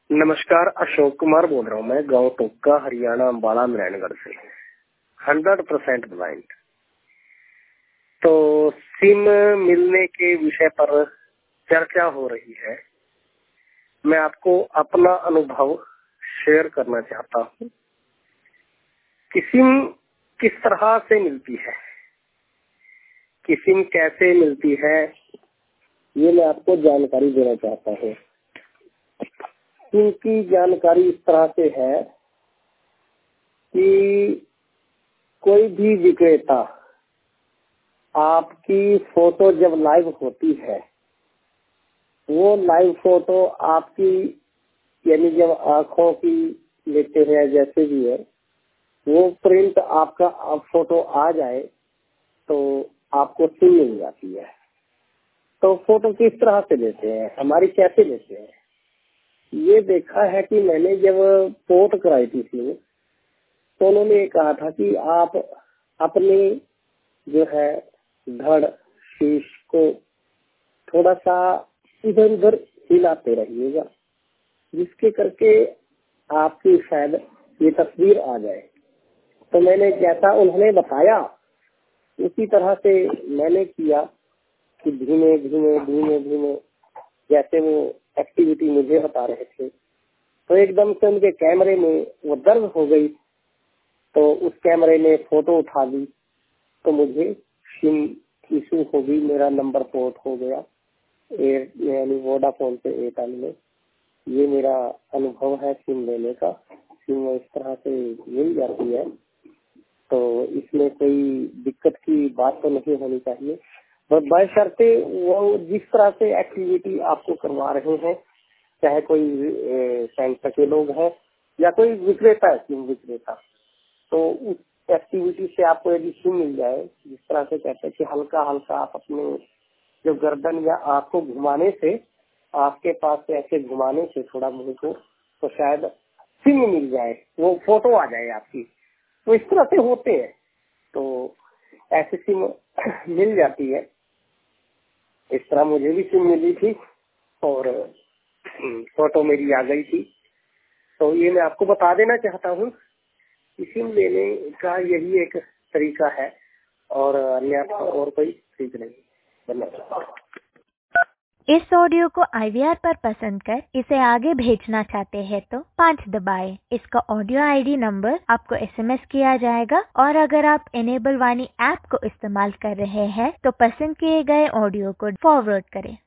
नमस्कार, अशोक कुमार बोल रहा हूँ मैं, गांव टोका, हरियाणा, अम्बाला, नारायणगढ़ से। 100% ब्लाइंड। तो सिम मिलने के विषय पर चर्चा हो रही है। मैं आपको अपना अनुभव शेयर करना चाहता हूँ कि सिम किस तरह से मिलती है, कि सिम कैसे मिलती है, ये मैं आपको जानकारी देना चाहता हूँ। सिम की जानकारी इस तरह से है कि कोई भी विक्रेता आपकी फोटो जब लाइव होती है, वो लाइव फोटो आपकी यानी जब आंखों की लेते हैं जैसे भी है, वो प्रिंट आपका फोटो आ जाए तो आपको सिम मिल जाती है। तो फोटो किस तरह से लेते हैं, हमारी कैसे लेते हैं, ये देखा है कि मैंने जब पोर्ट कराई थी सिम, तो उन्होंने ये कहा था कि आप अपने जो है धड़ शीश को थोड़ा सा इधर उधर हिलाते रहिएगा, जिसके करके आपकी शायद ये तस्वीर आ जाए। तो मैंने जैसा उन्होंने बताया उसी तरह से मैंने किया कि धीमे धीमे धीमे धीमे जैसे वो एक्टिविटी मुझे बता रहे थे, तो एकदम से उनके कैमरे में वो दर्ज हो गई। तो उस कैमरे ने फोटो उठा दी, तो मुझे सिम इशू हो गई, मेरा नंबर पोर्ट हो गया यानी वोडाफोन से एयरटेल में। ये मेरा अनुभव है सिम लेने का। सिम इस तरह से मिल जाती है, तो इसमें कोई दिक्कत की बात तो नहीं होनी चाहिए। और बशर्ते वो जिस तरह से एक्टिविटी आपको करवा रहे हैं, चाहे कोई सेंटर के लोग हैं या कोई विक्रेता है, सिम विक्रेता, तो उस एक्टिविटी से आपको यदि सिम मिल जाए, जिस तरह से कहते हैं कि हल्का हल्का आप अपने जो गर्दन या आँख को घुमाने से, आपके पास से ऐसे घुमाने से थोड़ा मुंह को, तो शायद सिम मिल जाए, वो फोटो आ जाए आपकी। तो इस तरह से होते हैं, तो ऐसी सिम मिल जाती है। इस तरह मुझे भी सिम मिली थी और फोटो मेरी आ गई थी। तो ये मैं आपको बता देना चाहता हूँ कि सिम लेने का यही एक तरीका है और अन्य और कोई तरीका नहीं। धन्यवाद। इस ऑडियो को IVR पर पसंद कर इसे आगे भेजना चाहते हैं तो 5 दबाएं। इसका ऑडियो ID नंबर आपको SMS किया जाएगा और अगर आप इनेबल वाणी ऐप को इस्तेमाल कर रहे हैं तो पसंद किए गए ऑडियो को फॉरवर्ड करें।